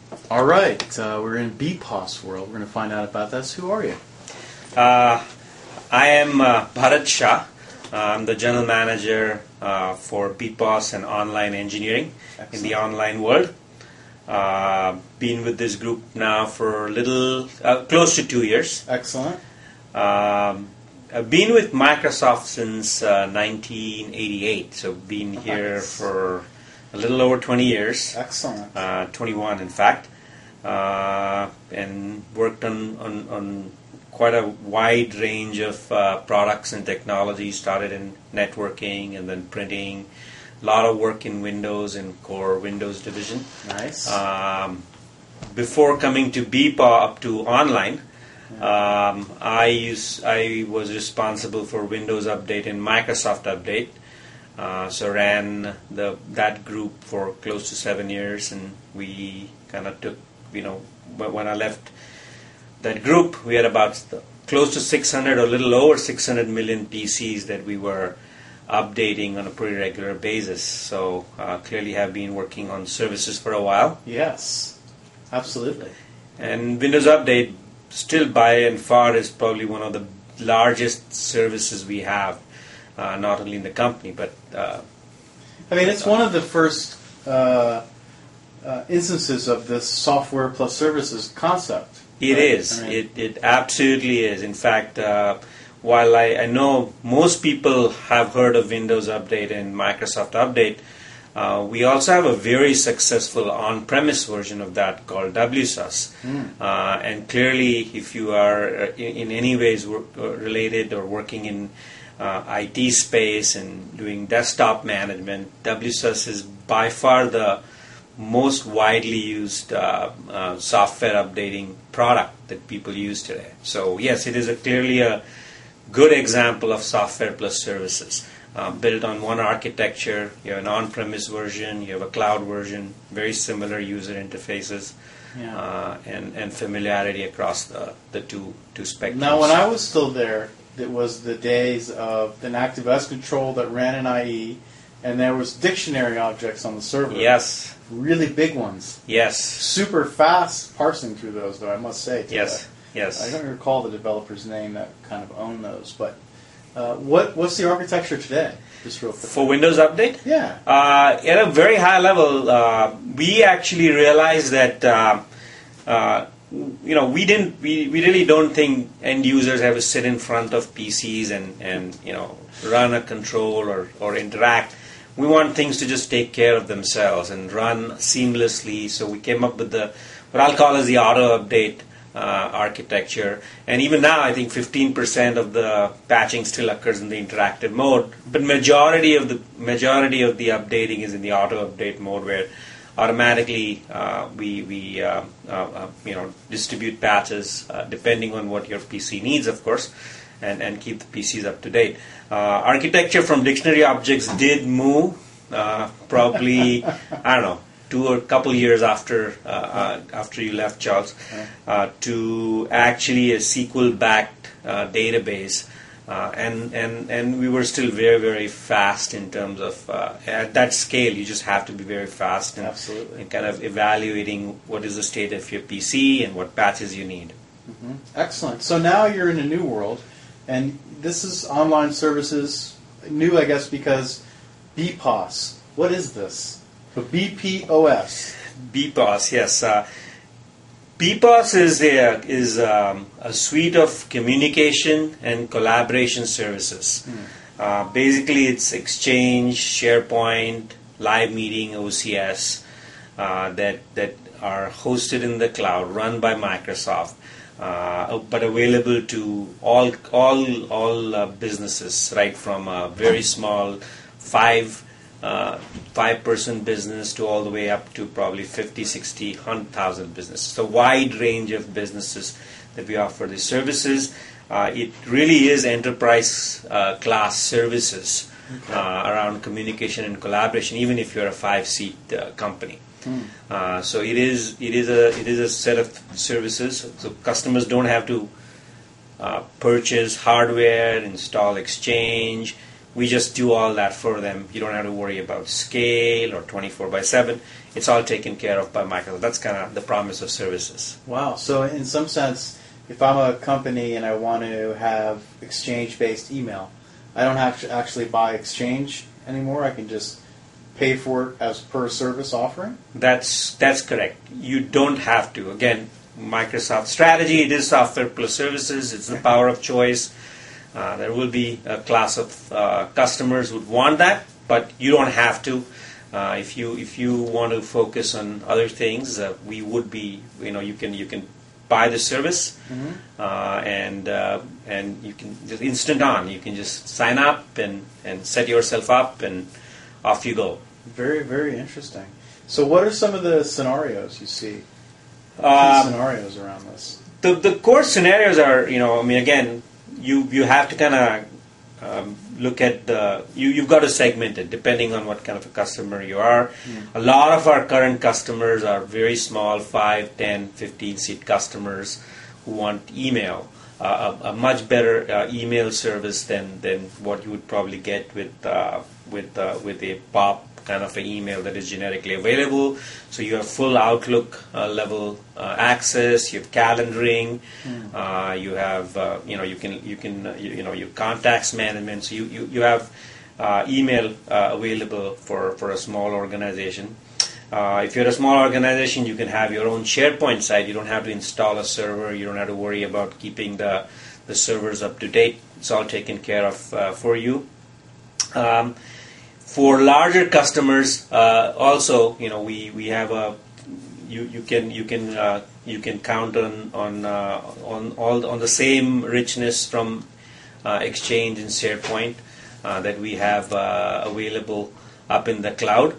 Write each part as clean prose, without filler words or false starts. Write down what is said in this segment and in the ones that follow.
All right, we're in BPOS world. We're going to find out about this. Who are you? I am Bharat Shah. I'm the general manager for BPOS and online engineering in the online world. Been with this group now for a little, close to 2 years. Excellent. I've been with Microsoft since 1988, so been here for a little over 20 years. Excellent. 21 in fact, and worked on quite a wide range of products and technologies. Started in networking and then printing. A lot of work in Windows and core Windows division. Nice. Before coming to BPA up to online, I was responsible for Windows Update and Microsoft Update. So ran that group for close to 7 years, and we kind of took, when I left that group, we had about close to 600 or a little over 600 million PCs that we were updating on a pretty regular basis. So clearly have been working on services for a while. Yes, absolutely. And Windows Update still by and far is probably one of the largest services we have, not only in the company, but... it's one of the first instances of this software plus services concept. It is. It absolutely is. In fact, while I know most people have heard of Windows Update and Microsoft Update, we also have a very successful on-premise version of that called WSUS. And clearly, if you are in any ways related or working in IT space and doing desktop management, WSUS is by far the most widely used software updating product that people use today. So yes, it is clearly a good example of software plus services. Built on one architecture. You have an on-premise version, you have a cloud version, very similar user interfaces, and familiarity across the two spectrums. Now, when I was still there, it was the days of an ActiveOS control that ran in IE, and there was dictionary objects on the server. Yes. Really big ones. Yes. Super fast parsing through those, though, I must say. Yes. Yes. I don't recall the developer's name that kind of owned those, but what's the architecture today? Just real quick. For Windows Update? Yeah. At a very high level, we actually realized that we really don't think end users have to sit in front of PCs and run a control or interact. We want things to just take care of themselves and run seamlessly. So we came up with what I'll call as the auto update architecture. And even now, I think 15% of the patching still occurs in the interactive mode. But majority of the updating is in the auto update mode, where automatically we distribute patches depending on what your PC needs, of course, and keep the PCs up to date. Architecture from dictionary objects did move probably, I don't know, 2 or a couple years after you left, Charles, to actually a SQL-backed database. And we were still very, very fast in terms of at that scale. You just have to be very fast and kind of evaluating what is the state of your PC and what patches you need. Mm-hmm. Excellent. So now you're in a new world, and this is online services. New, I guess, because BPOS. What is this? So BPOS. BPOS, yes. BPOS is a suite of communication and collaboration services. Basically, it's Exchange, SharePoint, Live Meeting, OCS that are hosted in the cloud, run by Microsoft, but available to all businesses, right from a very small five-person business to all the way up to probably 50, 60, 100,000 businesses. It's a wide range of businesses that we offer these services. It really is enterprise class services around communication and collaboration, even if you're a 5-seat company. So it is a set of services. So customers don't have to purchase hardware, install Exchange, We just do all that for them. You don't have to worry about scale or 24/7. It's all taken care of by Microsoft. That's kind of the promise of services. Wow. So in some sense, if I'm a company and I want to have Exchange-based email, I don't have to actually buy Exchange anymore. I can just pay for it as per service offering? That's correct. You don't have to. Again, Microsoft strategy, it is software plus services. It's the power of choice. There will be a class of customers who would want that, but you don't have to. If you want to focus on other things, we would be. You can buy the service, and you can just instant on. You can just sign up and set yourself up, and off you go. Very, very interesting. So, what are some of the scenarios you see? Key scenarios around this. The core scenarios are, again, you have to kind of look at you've got to segment it depending on what kind of a customer you are. A lot of our current customers are very small, 5, 10, 15 seat customers who want email, a much better email service than what you would probably get with a POP kind of an email that is generically available. So you have full Outlook level access. You have calendaring. You have your contacts management. So you have email available for a small organization. If you're a small organization, you can have your own SharePoint site. You don't have to install a server. You don't have to worry about keeping the servers up to date. It's all taken care of for you. For larger customers, also, we have you can count on the same richness from Exchange and SharePoint that we have available up in the cloud.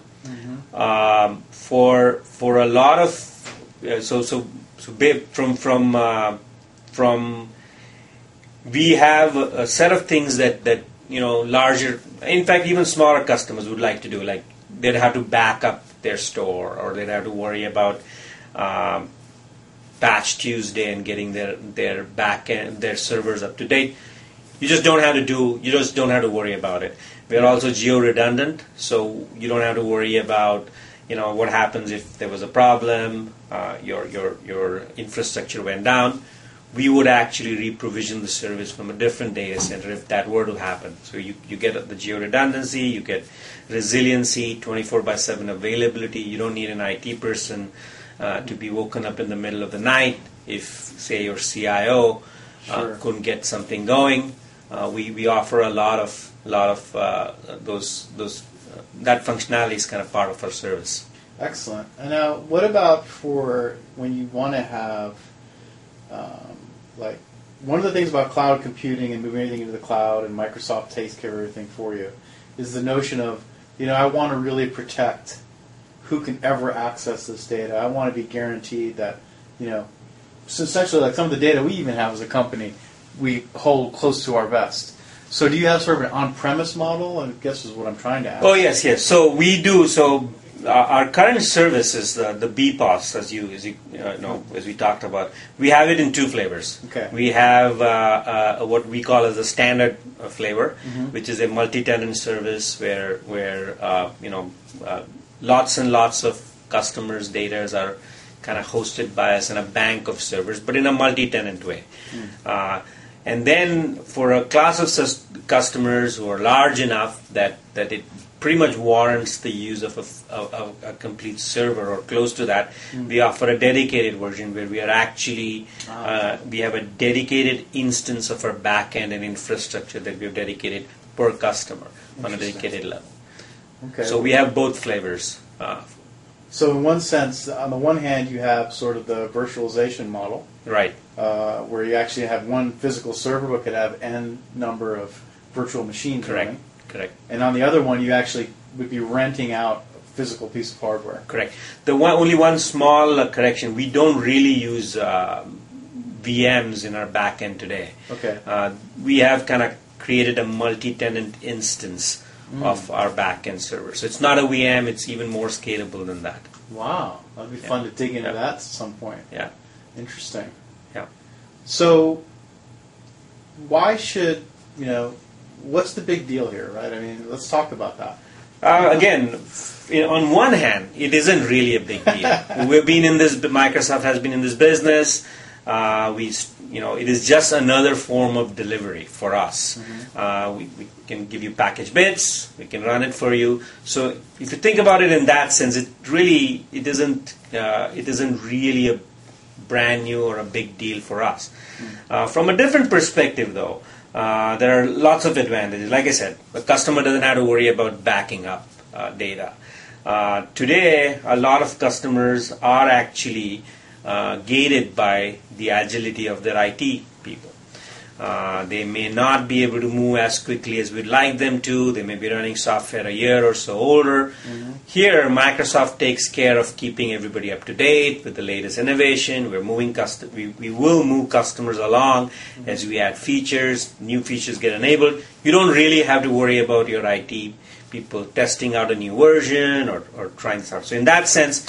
For a lot of from we have a set of things that larger, in fact, even smaller customers would like to do. Like they'd have to back up their store, or they'd have to worry about Patch Tuesday and getting their back end, their servers up to date. You just don't have to worry about it. We're also geo-redundant, so you don't have to worry about what happens if there was a problem, your infrastructure went down. We would actually reprovision the service from a different data center if that were to happen. So you get the geo-redundancy, you get resiliency, 24/7 availability. You don't need an IT person to be woken up in the middle of the night if, say, your CIO couldn't get something going. We offer a lot of those that functionality is kind of part of our service. Excellent. And now, what about for when you want to have one of the things about cloud computing and moving anything into the cloud, and Microsoft takes care of everything for you, is the notion of, I want to really protect who can ever access this data. I want to be guaranteed that, so essentially like some of the data we even have as a company, we hold close to our vest. So do you have sort of an on-premise model? I guess is what I'm trying to ask. Oh, yes. So we do. So our current service is the BPOS, as we talked about. We have it in 2 flavors. Okay. We have what we call as a standard flavor, which is a multi-tenant service where lots and lots of customers' data are kind of hosted by us in a bank of servers, but in a multi-tenant way. And then for a class of customers who are large enough that it pretty much warrants the use of a complete server or close to that, we offer a dedicated version where we are actually we have a dedicated instance of our backend and infrastructure that we have dedicated per customer on a dedicated level. Okay. So we have both flavors. So in one sense, on the one hand, you have sort of the virtualization model, right, where you actually have one physical server but could have n number of virtual machines. Correct. And on the other one, you actually would be renting out a physical piece of hardware. Correct. Only one small correction. We don't really use VMs in our backend today. Okay. We have kind of created a multi-tenant instance of our backend server. So it's not a VM. It's even more scalable than that. Wow. That'd be fun to dig into that at some point. Yeah. Interesting. Yeah. So why should, what's the big deal here, right? I mean, let's talk about that. Again, on one hand, it isn't really a big deal. We've been in this. Microsoft has been in this business. It is just another form of delivery for us. We can give you package bits. We can run it for you. So if you think about it in that sense, it isn't really a brand new or a big deal for us. From a different perspective, though, there are lots of advantages. Like I said, the customer doesn't have to worry about backing up data. Today, a lot of customers are actually gated by the agility of their IT people. They may not be able to move as quickly as we'd like them to. They may be running software a year or so older. Here, Microsoft takes care of keeping everybody up to date with the latest innovation. We will move customers along as we add features, new features get enabled. You don't really have to worry about your IT people testing out a new version or trying stuff. So in that sense,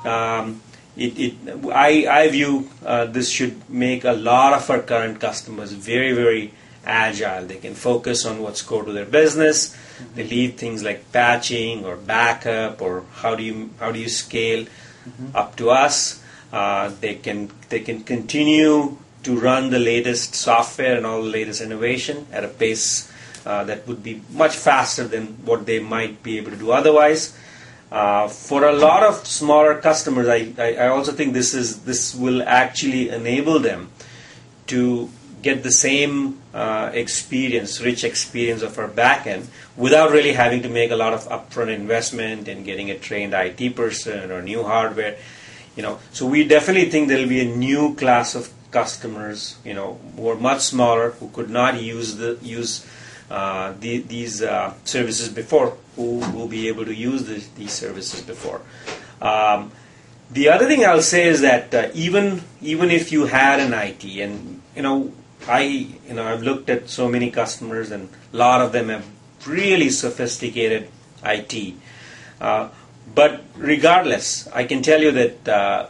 I view this should make a lot of our current customers very, very agile. They can focus on what's core to their business. They leave things like patching or backup or how do you scale up to us. They can continue to run the latest software and all the latest innovation at a pace that would be much faster than what they might be able to do otherwise. For a lot of smaller customers, I also think this will actually enable them to get the same rich experience of our backend without really having to make a lot of upfront investment in getting a trained IT person or new hardware. So we definitely think there will be a new class of customers, who are much smaller, who could not use these services before, who will be able to use these services before. The other thing I'll say is that even if you had an IT, and I've looked at so many customers, and a lot of them have really sophisticated IT. But regardless, I can tell you that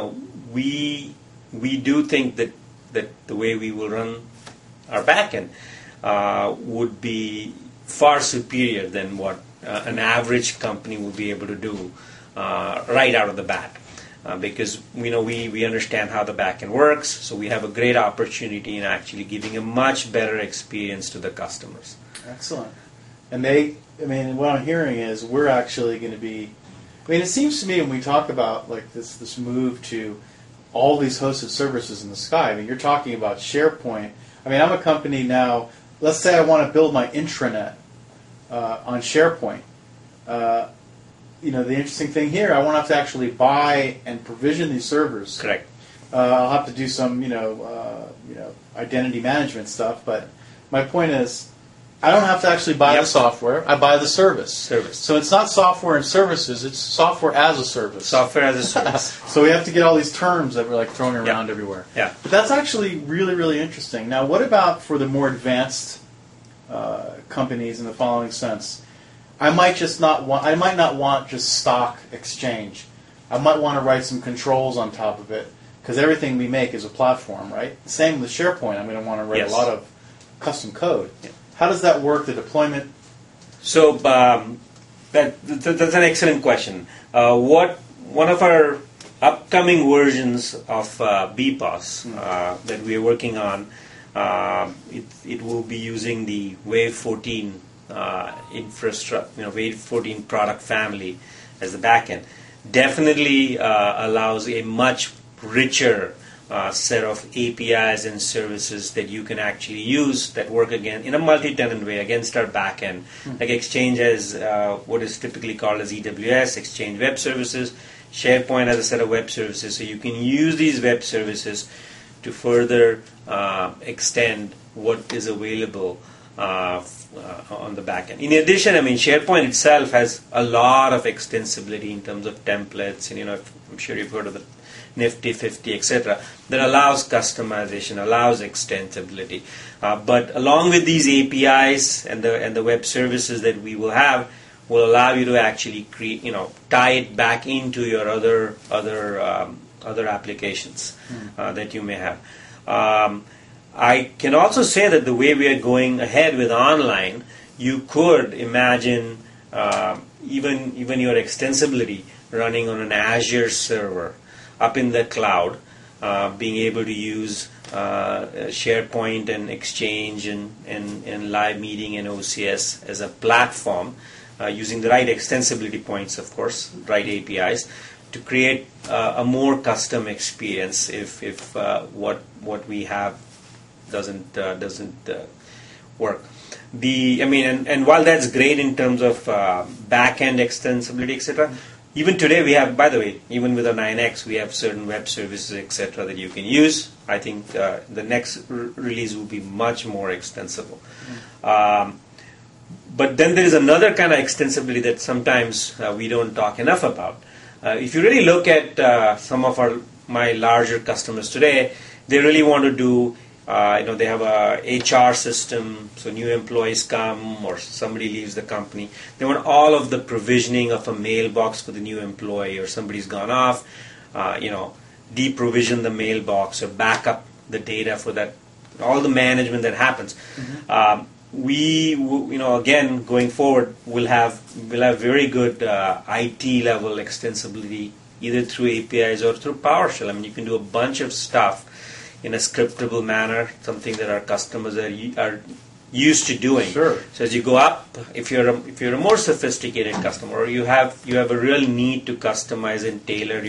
we do think that the way we will run our backend would be far superior than what an average company will be able to do right out of the bat. Because we understand how the backend works, so we have a great opportunity in actually giving a much better experience to the customers. Excellent. And what I'm hearing is we're actually going to be. It seems to me when we talk about like this move to all these hosted services in the sky. You're talking about SharePoint. I'm a company now. Let's say I want to build my intranet on SharePoint. The interesting thing here, I won't have to actually buy and provision these servers. Correct. I'll have to do some, identity management stuff. But my point is, I don't have to actually buy the software. I buy the service. So it's not software and services. It's software as a service. Software as a service. So we have to get all these terms that we're like throwing around everywhere. Yeah. But that's actually really, really interesting. Now, what about for the more advanced companies in the following sense? I might not want just stock Exchange. I might want to write some controls on top of it because everything we make is a platform, right? Same with SharePoint. I'm going to want to write a lot of custom code. Yeah. How does that work, the deployment? So that's an excellent question. One of our upcoming versions of BPOS that we are working on, it will be using the Wave 14 infrastructure, Wave 14 product family as the backend. Definitely allows a much richer set of APIs and services that you can actually use that work again in a multi-tenant way against our backend. Like Exchange has what is typically called as EWS, Exchange Web Services. SharePoint has a set of web services, so you can use these web services to further extend what is available on the backend. In addition, SharePoint itself has a lot of extensibility in terms of templates, and I'm sure you've heard of the Nifty 50, etc. that allows customization, allows extensibility. But along with these APIs and the web services that we will have, will allow you to actually create, tie it back into your other applications that you may have. I can also say that the way we are going ahead with online, you could imagine even your extensibility running on an Azure server up in the cloud, being able to use SharePoint and Exchange and Live Meeting and OCS as a platform, using the right extensibility points, of course, right APIs, to create a more custom experience if what we have doesn't work. And while that's great in terms of back-end extensibility, etc., even today we have, by the way, even with our 9X, we have certain web services, etc., that you can use. I think the next release will be much more extensible. But then there is another kind of extensibility that sometimes we don't talk enough about. If you really look at some of my larger customers today, they really want to do, they have a HR system, so new employees come or somebody leaves the company. They want all of the provisioning of a mailbox for the new employee, or somebody's gone off, deprovision the mailbox or back up the data for that, all the management that happens. We again, going forward, we'll have very good IT level extensibility, either through APIs or through PowerShell. I mean, you can do a bunch of stuff in a scriptable manner, something that our customers are used to doing. Sure. So as you go up, if you're a more sophisticated customer, or you have a real need to customize and tailor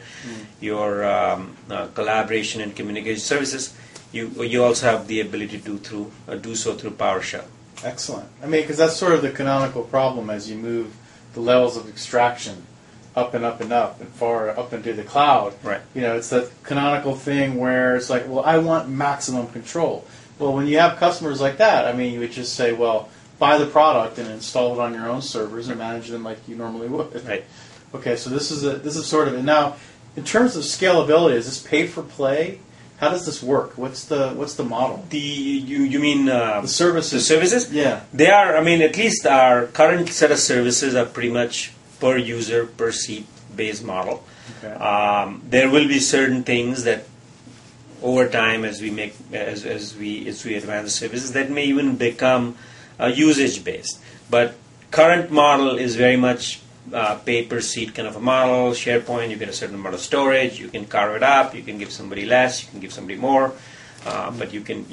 your collaboration and communication services, you also have the ability to do so through PowerShell. Excellent. I mean, because that's sort of the canonical problem as you move the levels of extraction up and up and up and far up into the cloud. Right. It's that canonical thing where it's like, well, I want maximum control. Well, when you have customers like that, I mean, you would just say, well, buy the product and install it on your own servers and manage them like you normally would. Right. Okay, so this is sort of it. Now, in terms of scalability, is this pay for play? How does this work? What's the model? You mean the services? The services? Yeah. They are. I mean, at least our current set of services are pretty much per user, per seat based model. Okay. There will be certain things that over time, as we advance the services, that may even become usage based. But current model is very much pay per seat kind of a model. SharePoint, you get a certain amount of storage. You can carve it up. You can give somebody less. You can give somebody more. But you can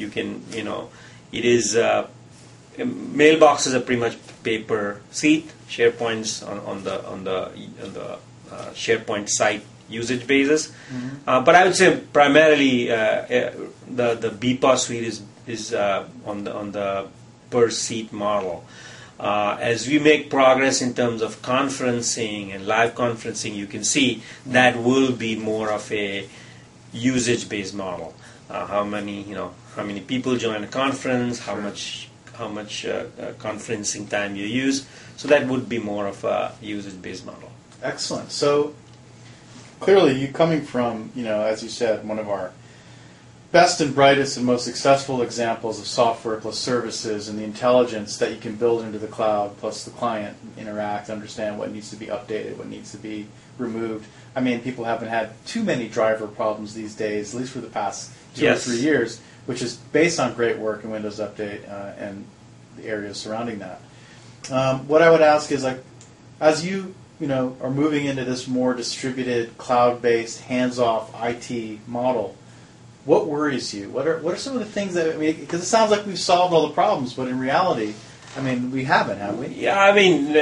it is. Mailboxes are pretty much pay per seat. SharePoint's on the SharePoint site usage basis. But I would say primarily the BPOS suite is on the per seat model. As we make progress in terms of conferencing and live conferencing, you can see that will be more of a usage based model. How many people join a conference? How much conferencing time you use. So that would be more of a usage-based model. Excellent. So clearly, you coming from, as you said, one of our best and brightest and most successful examples of software plus services and the intelligence that you can build into the cloud plus the client interact, understand what needs to be updated, what needs to be removed. I mean, people haven't had too many driver problems these days, at least for the past 2 or 3 years, which is based on great work in Windows Update and the areas surrounding that. What I would ask is, like, as you are moving into this more distributed, cloud-based, hands-off IT model, what worries you? What are some of the things that, because it sounds like we've solved all the problems, but in reality, we haven't, have we? Yeah,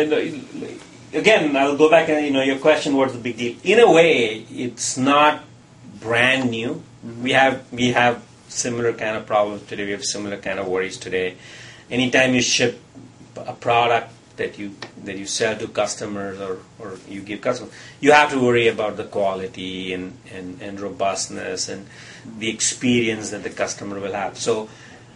again, I'll go back and your question, what's the big deal? In a way, it's not brand new. Mm-hmm. We have similar kind of problems today. We have similar kind of worries today. Anytime you ship a product that you sell to customers or you give customers, you have to worry about the quality and robustness and the experience that the customer will have. So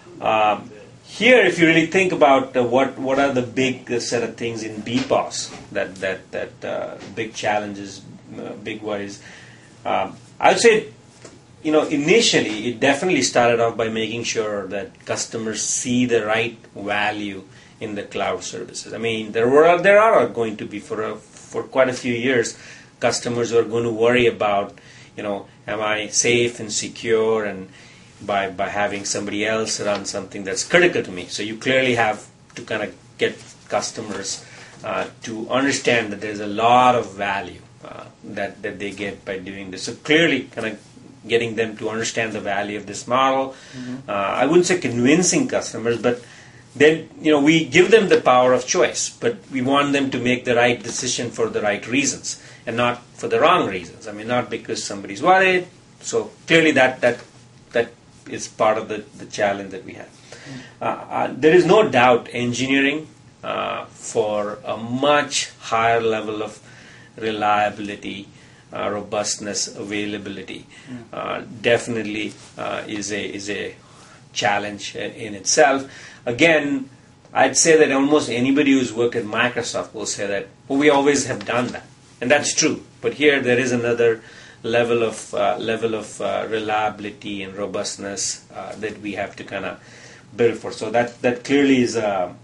here, if you really think about what are the big set of things in BPOS that big challenges, big worries, I would say, initially it definitely started off by making sure that customers see the right value in the cloud services. I mean, there are going to be for quite a few years, customers who are going to worry about, am I safe and secure, and by having somebody else run something that's critical to me. So you clearly have to kind of get customers to understand that there's a lot of value that they get by doing this. So clearly kind of getting them to understand the value of this model. I wouldn't say convincing customers, but then we give them the power of choice, but we want them to make the right decision for the right reasons and not for the wrong reasons. I mean, not because somebody's worried. So clearly that is part of the challenge that we have. There is no doubt engineering for a much higher level of reliability, robustness, availability definitely is a challenge in itself. Again, I'd say that almost anybody who's worked at Microsoft will say that, well, we always have done that, and that's true. But here there is another level of reliability and robustness that we have to kind of build for. So that clearly is a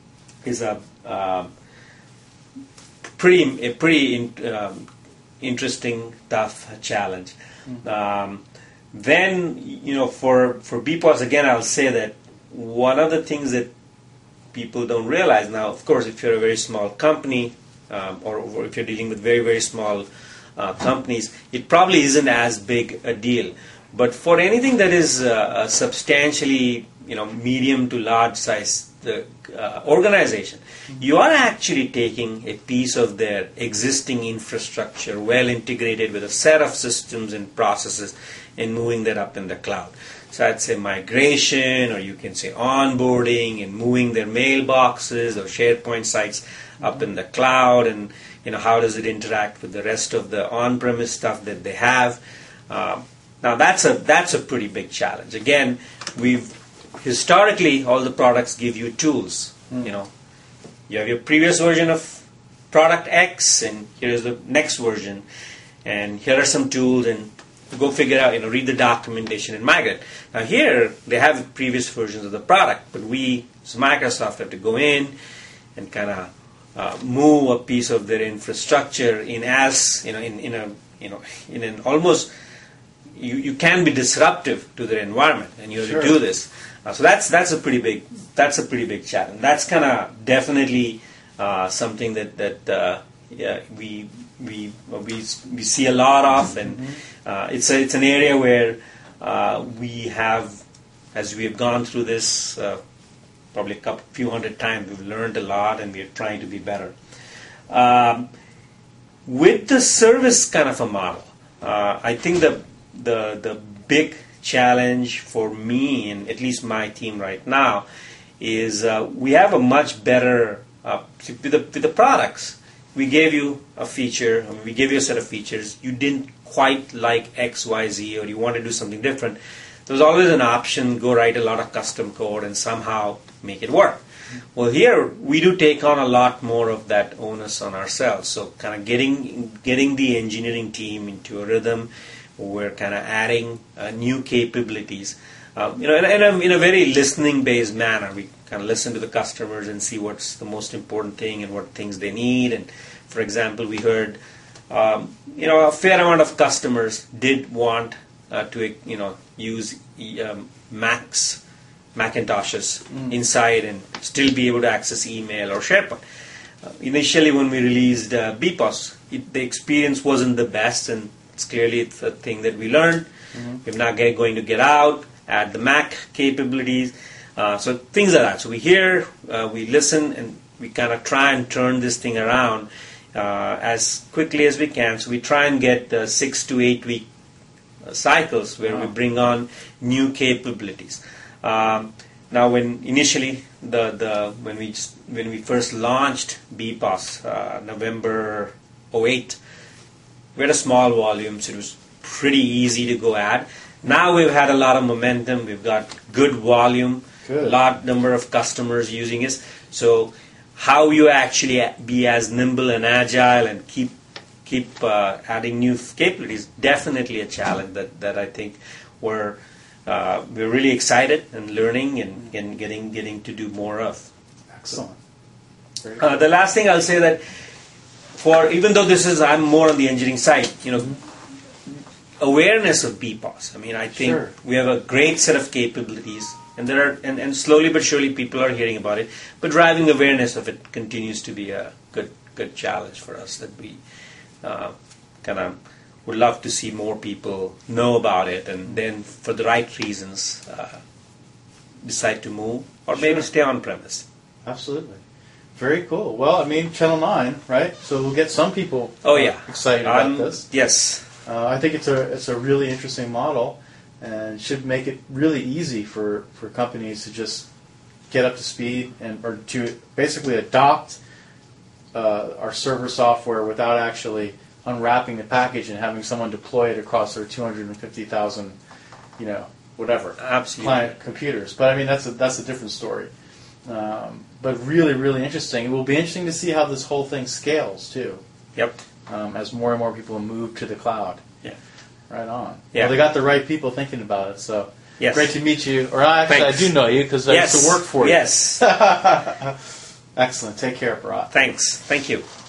pretty interesting, tough challenge. Then for BPOS, again, I'll say that one of the things that people don't realize now, of course, if you're a very small company or if you're dealing with very, very small companies, it probably isn't as big a deal. But for anything that is a substantially medium to large size organization, you are actually taking a piece of their existing infrastructure, well integrated with a set of systems and processes, and moving that up in the cloud. So I'd say migration, or you can say onboarding, and moving their mailboxes or SharePoint sites up in the cloud, and how does it interact with the rest of the on-premise stuff that they have. Now that's a pretty big challenge. Again, historically all the products give you tools. You have your previous version of product X, and here's the next version, and here are some tools, and go figure out, read the documentation and migrate. Now here, they have previous versions of the product, but we, as Microsoft, have to go in and kind of move a piece of their infrastructure in an almost, you can be disruptive to their environment, and you have to do this. So that's a pretty big challenge. That's kind of definitely something that we see a lot of, and it's an area where we have, as we have gone through this probably a few hundred times, we've learned a lot, and we are trying to be better. With the service kind of a model, I think the big challenge for me, and at least my team right now, is we have a much better with the products. We gave you a feature, we gave you a set of features, you didn't quite like X, Y, Z, or you want to do something different. There's always an option, go write a lot of custom code and somehow make it work. Well, here we do take on a lot more of that onus on ourselves. So kind of getting the engineering team into a rhythm, we're kind of adding new capabilities. In a very listening-based manner. We kind of listen to the customers and see what's the most important thing and what things they need. And for example, we heard, a fair amount of customers did want to, use Macintoshes inside and still be able to access email or SharePoint. Initially, when we released BPOS, the experience wasn't the best, and it's a thing that we learned. We're now going to get out, add the Mac capabilities, so things like that. So we hear, we listen, and we kind of try and turn this thing around as quickly as we can. So we try and get 6 to 8 week cycles where we bring on new capabilities. Now, when initially when we first launched BPOS, November 2008, we had a small volume, so it was pretty easy to go add. Now we've had a lot of momentum. We've got good volume, large number of customers using it. So how you actually be as nimble and agile and keep adding new capabilities, definitely a challenge that I think we're really excited and learning and getting to do more of. Excellent. The last thing I'll say that even though I'm more on the engineering side, awareness of BPOS. I mean, I think Sure. we have a great set of capabilities, and there are, and slowly but surely people are hearing about it. But driving awareness of it continues to be a good challenge for us. That we kind of would love to see more people know about it, and then for the right reasons decide to move or maybe Sure. stay on premise. Absolutely. Very cool. Well, I mean, Channel 9, right? So we'll get some people Oh yeah, excited about this. Yes. I think it's a really interesting model and should make it really easy for companies to just get up to speed and or to basically adopt our server software without actually unwrapping the package and having someone deploy it across their 250,000, whatever, Absolutely. client computers. But I mean, that's a different story. But really, really interesting. It will be interesting to see how this whole thing scales too, Yep. as more and more people move to the cloud. Yeah. Right on. Yeah. Well, they got the right people thinking about it. So Yes. great to meet you. Or actually, Thanks. I do know you because I used to work for you. Yes. Excellent. Take care, Bharat. Thanks. Thank you.